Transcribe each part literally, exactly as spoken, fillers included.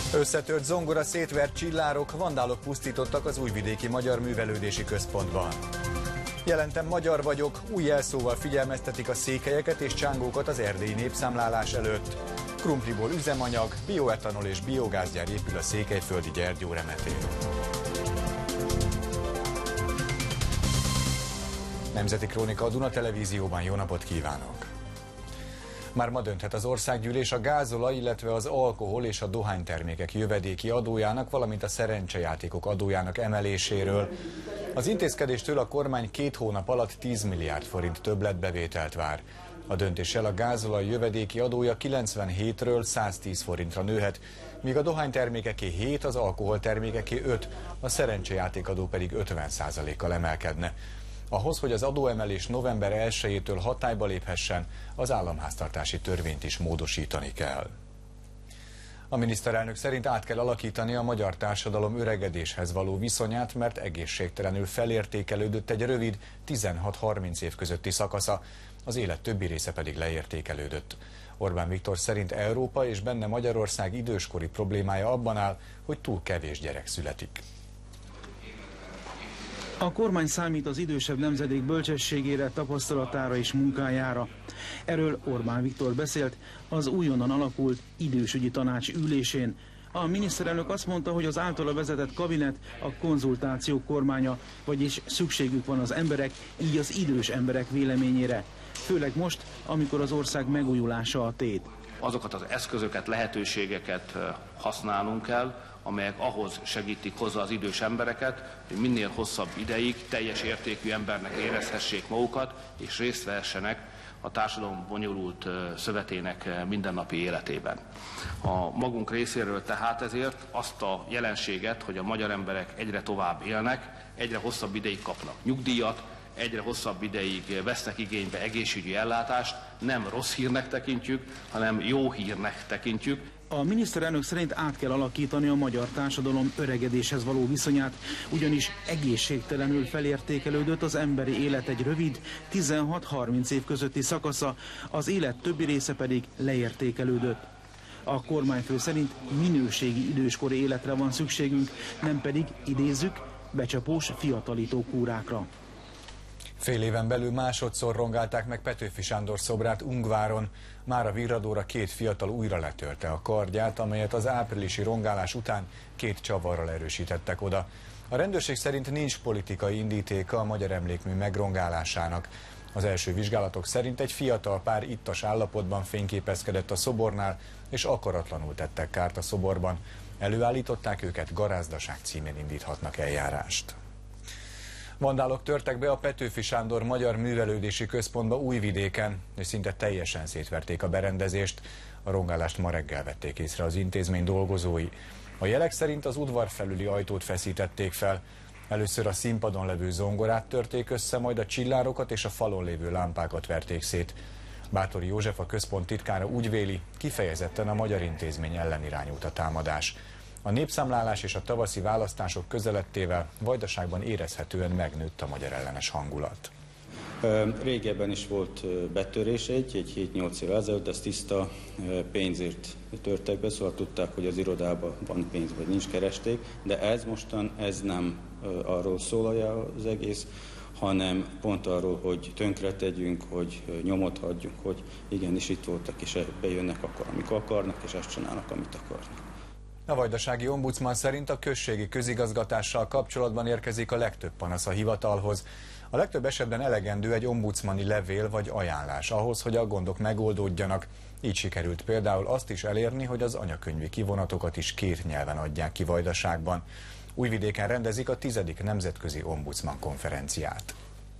Összetört zongora, szétvert csillárok, vandálok pusztítottak az Újvidéki Magyar Művelődési Központban. Jelentem magyar vagyok, új jelszóval figyelmeztetik a székelyeket és csángókat az erdélyi népszámlálás előtt. Krumpliból üzemanyag, bioetanol és biogázgyár épül a székelyföldi Gyergyó remetén. Nemzeti Krónika a Duna Televízióban, jó napot kívánok! Már ma dönthet az országgyűlés a gázolaj, illetve az alkohol és a dohánytermékek jövedéki adójának, valamint a szerencsejátékok adójának emeléséről. Az intézkedéstől a kormány két hónap alatt tíz milliárd forint többletbevételt vár. A döntéssel a gázolaj jövedéki adója kilencvenhétről száztíz forintra nőhet, míg a dohánytermékeké hét, az alkoholtermékeké öt, a szerencsejátékadó pedig ötven százalékkal emelkedne. Ahhoz, hogy az adóemelés november elsejétől hatályba léphessen, az államháztartási törvényt is módosítani kell. A miniszterelnök szerint át kell alakítani a magyar társadalom öregedéshez való viszonyát, mert egészségtelenül felértékelődött egy rövid tizenhat-harminc év közötti szakasza, az élet többi része pedig leértékelődött. Orbán Viktor szerint Európa és benne Magyarország időskori problémája abban áll, hogy túl kevés gyerek születik. A kormány számít az idősebb nemzedék bölcsességére, tapasztalatára és munkájára. Erről Orbán Viktor beszélt az újonnan alakult idősügyi tanács ülésén. A miniszterelnök azt mondta, hogy az általa vezetett kabinet a konzultáció kormánya, vagyis szükségük van az emberek, így az idős emberek véleményére. Főleg most, amikor az ország megújulása a tét. Azokat az eszközöket, lehetőségeket használnunk kell, amelyek ahhoz segítik hozzá az idős embereket, hogy minél hosszabb ideig teljes értékű embernek érezhessék magukat, és részt vehessenek a társadalom bonyolult szövetének mindennapi életében. A magunk részéről tehát ezért azt a jelenséget, hogy a magyar emberek egyre tovább élnek, egyre hosszabb ideig kapnak nyugdíjat, egyre hosszabb ideig vesznek igénybe egészségügyi ellátást, nem rossz hírnek tekintjük, hanem jó hírnek tekintjük. A miniszterelnök szerint át kell alakítani a magyar társadalom öregedéshez való viszonyát, ugyanis egészségtelenül felértékelődött az emberi élet egy rövid, tizenhat-harminc év közötti szakasza, az élet többi része pedig leértékelődött. A kormányfő szerint minőségi időskori életre van szükségünk, nem pedig, idézzük, becsapós fiatalító kúrákra. Fél éven belül másodszor rongálták meg Petőfi Sándor szobrát Ungváron. Már a virradóra két fiatal újra letörte a kardját, amelyet az áprilisi rongálás után két csavarral erősítettek oda. A rendőrség szerint nincs politikai indítéka a magyar emlékmű megrongálásának. Az első vizsgálatok szerint egy fiatal pár ittas állapotban fényképezkedett a szobornál, és akaratlanul tettek kárt a szoborban. Előállították őket, garázdaság címén indíthatnak eljárást. Vandálok törtek be a Petőfi Sándor Magyar Művelődési Központba Újvidéken, és szinte teljesen szétverték a berendezést. A rongálást ma reggel vették észre az intézmény dolgozói. A jelek szerint az udvar felüli ajtót feszítették fel. Először a színpadon levő zongorát törték össze, majd a csillárokat és a falon lévő lámpákat verték szét. Báthori József, a központ titkára úgy véli, kifejezetten a magyar intézmény ellen irányult a támadás. A népszámlálás és a tavaszi választások közelettével Vajdaságban érezhetően megnőtt a magyar ellenes hangulat. Régebben is volt betörés egy, egy hét-nyolc év ezelőtt, de ezt tiszta pénzért törtek be, szóval tudták, hogy az irodában van pénz, vagy nincs, keresték, de ez mostan ez nem arról szól az egész, hanem pont arról, hogy tönkretegyünk, hogy nyomot hagyjunk, hogy igenis itt voltak, és bejönnek akkor, amikor akarnak, és azt csinálnak, amit akarnak. A vajdasági ombudsman szerint a községi közigazgatással kapcsolatban érkezik a legtöbb panasz a hivatalhoz. A legtöbb esetben elegendő egy ombudsmani levél vagy ajánlás ahhoz, hogy a gondok megoldódjanak. Így sikerült például azt is elérni, hogy az anyakönyvi kivonatokat is két nyelven adják ki Vajdaságban. Újvidéken rendezik a tizedik nemzetközi ombudsman konferenciát.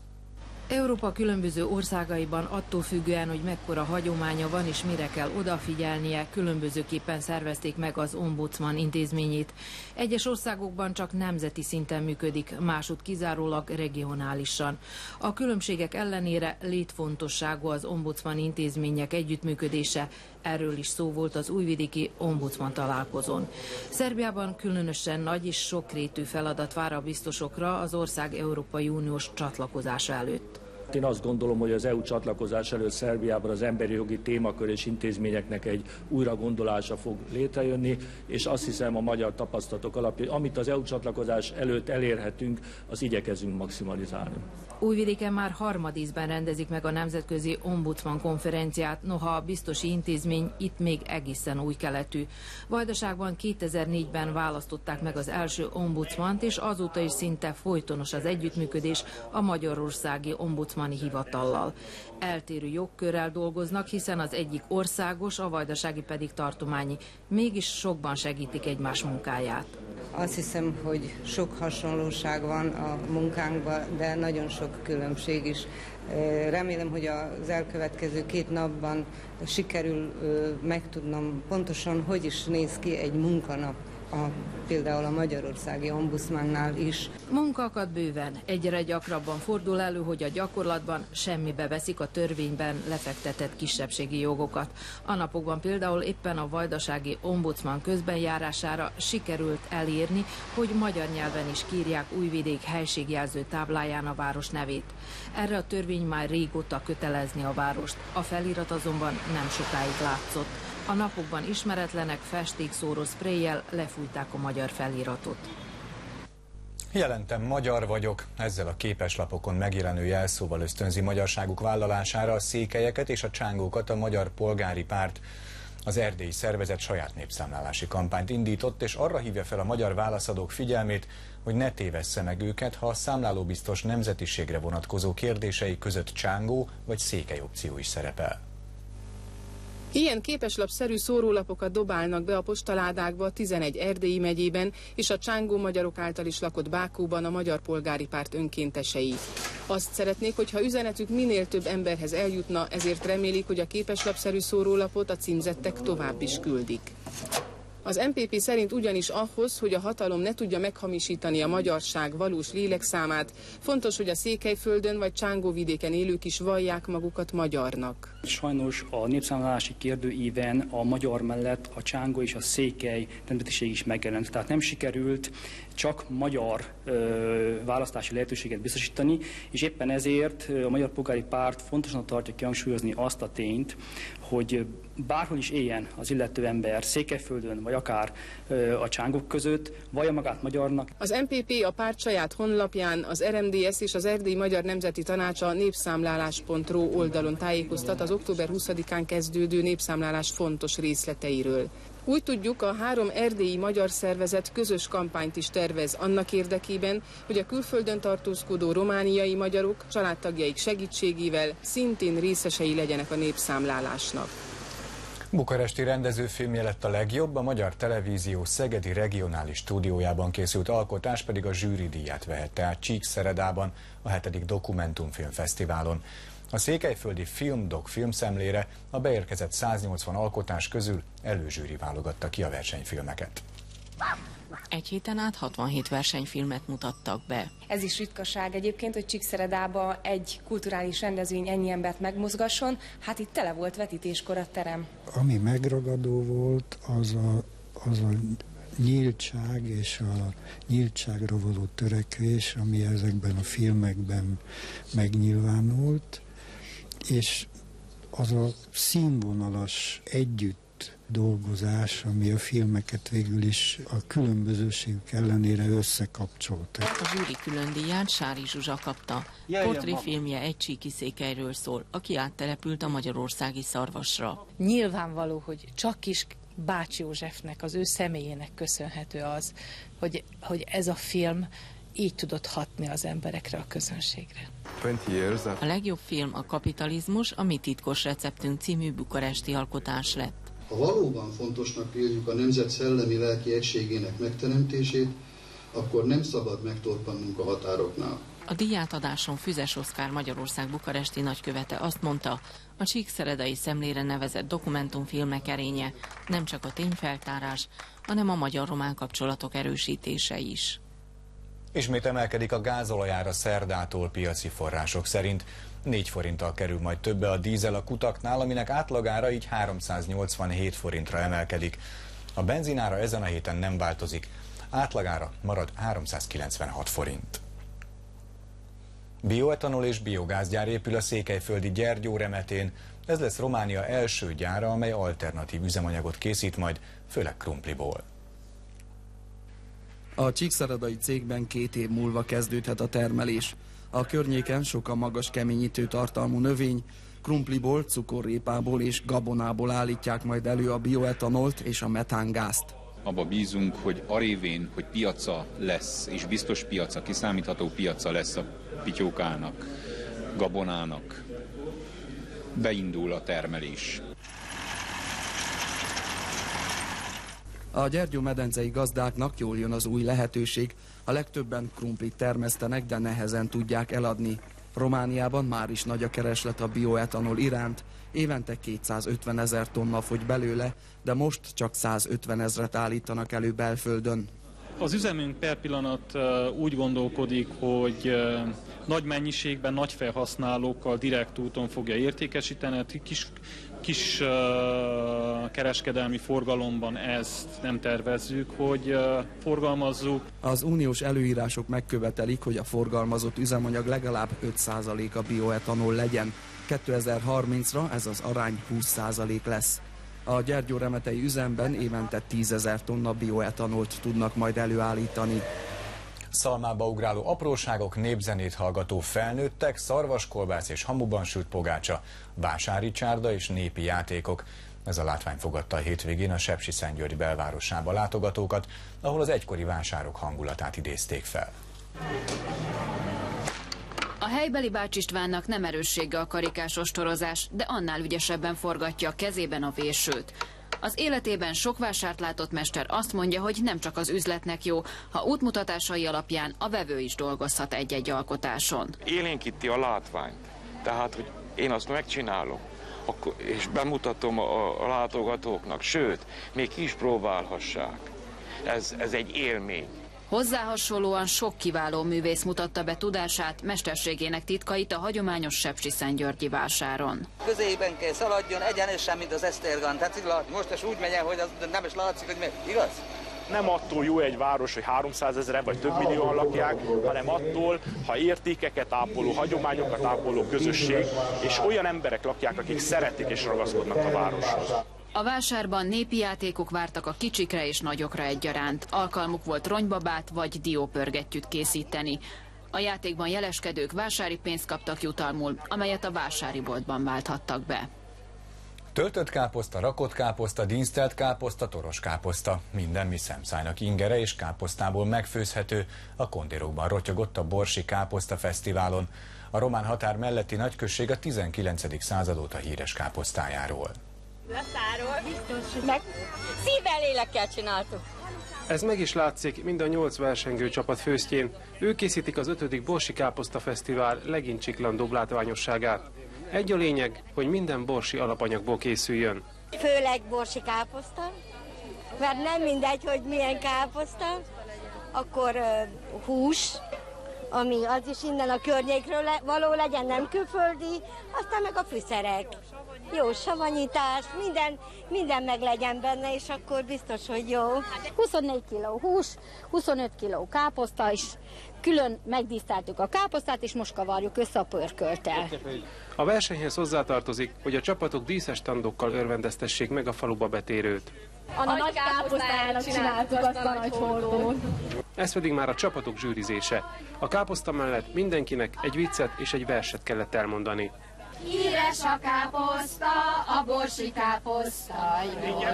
Európa különböző országaiban attól függően, hogy mekkora hagyománya van és mire kell odafigyelnie, különbözőképpen szervezték meg az ombudsman intézményét. Egyes országokban csak nemzeti szinten működik, másút kizárólag regionálisan. A különbségek ellenére létfontosságú az ombudsman intézmények együttműködése, erről is szó volt az újvidéki ombudsman találkozón. Szerbiában különösen nagy és sokrétű feladat vár a biztosokra az ország Európai Uniós csatlakozása előtt. Én azt gondolom, hogy az é u csatlakozás előtt Szerbiában az emberi jogi témakör és intézményeknek egy újragondolása fog létrejönni, és azt hiszem a magyar tapasztalatok alapján, amit az é u csatlakozás előtt elérhetünk, az igyekezünk maximalizálni. Újvidéken már harmadízben rendezik meg a Nemzetközi Ombudsman konferenciát, noha a biztosi intézmény itt még egészen új keletű. Vajdaságban kétezer-négyben választották meg az első ombudsmant, és azóta is szinte folytonos az együttműködés a magyarországi ombudsmani hivatallal. Eltérő jogkörrel dolgoznak, hiszen az egyik országos, a vajdasági pedig tartományi. Mégis sokban segítik egymás munkáját. Azt hiszem, hogy sok hasonlóság van a munkánkban, de nagyon sok különbség is. Remélem, hogy az elkövetkező két napban sikerül megtudnom pontosan, hogy is néz ki egy munkanap. A, például a magyarországi ombudsmannál is. Munkakat bőven. Egyre gyakrabban fordul elő, hogy a gyakorlatban semmibe veszik a törvényben lefektetett kisebbségi jogokat. A napokban például éppen a vajdasági ombudsman közbenjárására sikerült elérni, hogy magyar nyelven is kírják Újvidék helységjelző tábláján a város nevét. Erre a törvény már régóta kötelezni a várost. A felirat azonban nem sokáig látszott. A napokban ismeretlenek festékszóró szpréjjel lefújták a magyar feliratot. Jelentem, magyar vagyok, ezzel a képeslapokon megjelenő jelszóval ösztönzi magyarságuk vállalására a székelyeket és a csángókat a Magyar Polgári Párt. Az erdélyi szervezet saját népszámlálási kampányt indított, és arra hívja fel a magyar válaszadók figyelmét, hogy ne tévessze meg őket, ha a számlálóbiztos nemzetiségre vonatkozó kérdései között csángó vagy székely opció is szerepel. Ilyen képeslapszerű szórólapokat dobálnak be a postaládákba tizenegy erdélyi megyében és a csángó magyarok által is lakott Bákóban a Magyar Polgári Párt önkéntesei. Azt szeretnék, hogyha üzenetük minél több emberhez eljutna, ezért remélik, hogy a képeslapszerű szórólapot a címzettek tovább is küldik. Az em pé pé szerint ugyanis ahhoz, hogy a hatalom ne tudja meghamisítani a magyarság valós lélekszámát, fontos, hogy a Székelyföldön vagy Csángóvidéken élők is vallják magukat magyarnak. Sajnos a népszámlálási kérdőíven a magyar mellett a csángó és a székely nemzetiség is megjelent. Tehát nem sikerült csak magyar ö, választási lehetőséget biztosítani, és éppen ezért a Magyar Polgári Párt fontosnak tartja kihangsúlyozni azt a tényt, hogy bárhol is éljen az illető ember, Székelyföldön, vagy akár ö, a csángók között, vallja magát magyarnak. Az em pé pé a párt saját honlapján, az er em dé es és az Erdélyi Magyar Nemzeti Tanácsa népszámlálás pont ro oldalon tájékoztat az október huszadikán kezdődő népszámlálás fontos részleteiről. Úgy tudjuk, a három erdélyi magyar szervezet közös kampányt is tervez annak érdekében, hogy a külföldön tartózkodó romániai magyarok családtagjaik segítségével szintén részesei legyenek a népszámlálásnak. Bukaresti rendezőfilmje lett a legjobb, a Magyar Televízió szegedi regionális stúdiójában készült alkotás pedig a zsűridíját vehette át Csíkszeredában a hetedik Dokumentumfilmfesztiválon. A székelyföldi Filmdok filmszemlére a beérkezett száznyolcvan alkotás közül előzsűri válogatta ki a versenyfilmeket. Egy héten át hatvanhét versenyfilmet mutattak be. Ez is ritkaság egyébként, hogy Csíkszeredába egy kulturális rendezvény ennyi embert megmozgasson. Hát itt tele volt vetítéskor a terem. Ami megragadó volt, az a, az a nyíltság és a nyíltságra való törekvés, ami ezekben a filmekben megnyilvánult, és az a színvonalas együtt dolgozás, ami a filmeket végül is a különbözőségük ellenére összekapcsolta. A zsűri külön díját Sári Zsuzsa kapta. Portréfilmje egy csíki székelyről szól, aki áttelepült a magyarországi Szarvasra. Nyilvánvaló, hogy csak is Bács Józsefnek, az ő személyének köszönhető az, hogy, hogy ez a film így tudott hatni az emberekre, a közönségre. A legjobb film a Kapitalizmus, a Mi titkos receptünk című bukaresti alkotás lett. Ha valóban fontosnak véljük a nemzet szellemi-lelki egységének megteremtését, akkor nem szabad megtorpannunk a határoknál. A díjátadáson Füzes Oszkár Magyarország bukaresti nagykövete azt mondta, a csíkszeredai szemlére nevezett dokumentumfilmek erénye nem csak a tényfeltárás, hanem a magyar-román kapcsolatok erősítése is. Ismét emelkedik a gázolajára szerdától piaci források szerint. négy forinttal kerül majd többe a dízel a kutaknál, aminek átlagára így háromszáznyolcvanhét forintra emelkedik. A benzinára ezen a héten nem változik, átlagára marad háromszázkilencvenhat forint. Bioetanol és biogázgyár épül a székelyföldi Gyergyóremetén. Ez lesz Románia első gyára, amely alternatív üzemanyagot készít majd, főleg krumpliból. A csíkszeredai cégben két év múlva kezdődhet a termelés. A környéken sok a magas keményítő tartalmú növény, krumpliból, cukorrépából és gabonából állítják majd elő a bioetanolt és a metángázt. Abba bízunk, hogy arévén, hogy piaca lesz, és biztos piaca, kiszámítható piaca lesz a pityókának, gabonának, beindul a termelés. A Gyergyó-medencei gazdáknak jól jön az új lehetőség. A legtöbben krumplit termesztenek, de nehezen tudják eladni. Romániában már is nagy a kereslet a bioetanol iránt. Évente kétszázötven ezer tonna fogy belőle, de most csak százötven ezret állítanak elő belföldön. Az üzemünk per pillanat úgy gondolkodik, hogy nagy mennyiségben, nagy felhasználókkal direkt úton fogja értékesíteni. Kis, kis kereskedelmi forgalomban ezt nem tervezzük, hogy forgalmazzuk. Az uniós előírások megkövetelik, hogy a forgalmazott üzemanyag legalább öt százaléka bioetanol legyen. kétezer-harmincra ez az arány húsz százalék lesz. A gyergyóremetei üzemben évente tízezer tonna bioetanolt tudnak majd előállítani. Szalmába ugráló apróságok, népzenét hallgató felnőttek, szarvaskolbász és hamuban sült pogácsa, vásári csárda és népi játékok. Ez a látvány fogadta a hétvégén a Sepsiszentgyörgy belvárosába látogatókat, ahol az egykori vásárok hangulatát idézték fel. A helybeli Bács Istvánnak nem erőssége a karikás ostorozás, de annál ügyesebben forgatja a kezében a vésőt. Az életében sok vásárt látott mester azt mondja, hogy nem csak az üzletnek jó, ha útmutatásai alapján a vevő is dolgozhat egy-egy alkotáson. Élénkíti a látványt, tehát hogy én azt megcsinálom, akkor, és bemutatom a, a látogatóknak, sőt, még ki is próbálhassák. Ez, ez egy élmény. Hozzá hasonlóan sok kiváló művész mutatta be tudását, mesterségének titkait a hagyományos sepsiszentgyörgyi vásáron. Középen kell szaladjon, egyenesen, mint az esztergán. Tetszik látni? Most is úgy megyen, hogy az nem is látszik, hogy mi. Igaz? Nem attól jó egy város, hogy háromszázezren vagy több millióan lakják, hanem attól, ha értékeket ápoló, hagyományokat ápoló közösség, és olyan emberek lakják, akik szeretik és ragaszkodnak a városhoz. A vásárban népi játékok vártak a kicsikre és nagyokra egyaránt. Alkalmuk volt ronybabát vagy diópörgettyűt készíteni. A játékban jeleskedők vásári pénzt kaptak jutalmul, amelyet a vásári boltban válthattak be. Töltött káposzta, rakott káposzta, dinsztelt káposzta, toros káposzta. Minden, mi szemszájnak ingere és káposztából megfőzhető. A kondérokban rotyogott a Borsi Káposzta Fesztiválon. A román határ melletti nagyközség a tizenkilencedik század óta híres káposztájáról. Leszáról, biztos, meg szívvel, lélekkel csináltuk. Ez meg is látszik mind a nyolc versengő csapat főztjén. Ők készítik az ötödik Borsi Káposzta Fesztivál legincsiklandóbb látványosságát. Egy a lényeg, hogy minden borsi alapanyagból készüljön. Főleg borsi káposzta, mert nem mindegy, hogy milyen káposzta, akkor uh, hús, ami az is innen a környékről le, való legyen, nem külföldi, aztán meg a fűszerek. Jó savanyítás, minden, minden meg legyen benne, és akkor biztos, hogy jó. huszonnégy kiló hús, huszonöt kiló káposzta, és külön megdíszteltük a káposztát, és most kavarjuk össze a pörkölttel. A versenyhez hozzátartozik, hogy a csapatok díszes standokkal örvendeztessék meg a faluba betérőt. A, a nagy káposztájának csináltuk azt a nagy hordót. Ez pedig már a csapatok zsűrizése. A káposzta mellett mindenkinek egy viccet és egy verset kellett elmondani. Híres a káposzta, a borsi káposzta, jól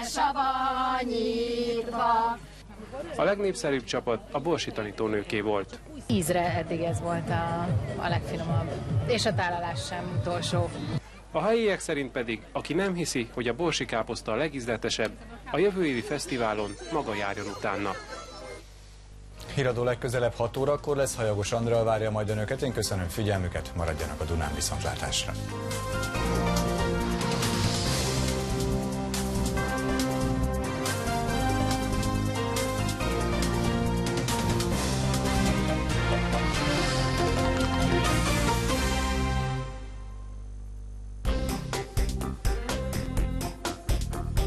besavanyítva. A legnépszerűbb csapat a borsi tanítónőké volt. Ízre eddig ez volt a, a legfinomabb, és a tálalás sem utolsó. A helyiek szerint pedig, aki nem hiszi, hogy a borsi káposzta a legízletesebb, a jövő évi fesztiválon maga járjon utána. Híradó legközelebb hat órakor lesz, Hajagos Andrea várja majd önöket. Én köszönöm figyelmüket, maradjanak a Dunán, viszontlátásra.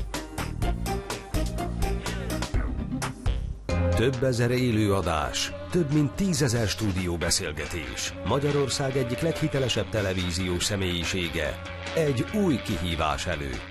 Több ezer élőadás, több mint tízezer stúdióbeszélgetés. Magyarország egyik leghitelesebb televíziós személyisége egy új kihívás előtt.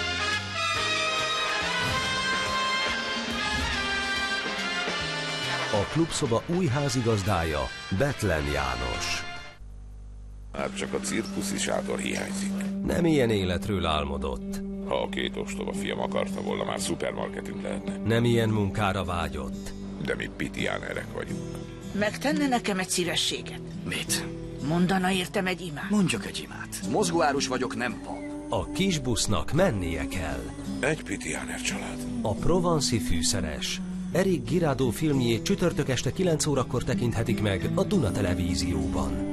A klubszoba új házigazdája Bethlen János. Hát csak a cirkuszi sátor hiányzik. Nem ilyen életről álmodott. Ha a két ostoba fiam akarta volna, már szupermarketünk lehetne. Nem ilyen munkára vágyott. De mi pitiánerek vagyunk. Megtenne nekem egy szívességet? Mit? Mondana értem egy imát? Mondjuk egy imát. Mozgóárus vagyok, nem pap. A kis busznak mennie kell. Egy pitiáner család. A Provenci fűszeres. Eric Girardot filmjét csütörtök este kilenc órakor tekinthetik meg a Duna Televízióban.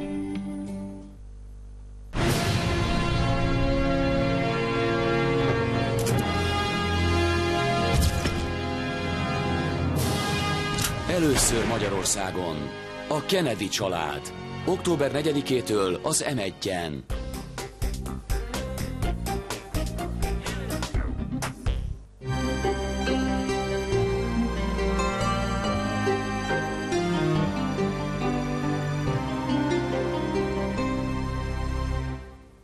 Először Magyarországon a Kennedy család. október negyedikétől az em egyen.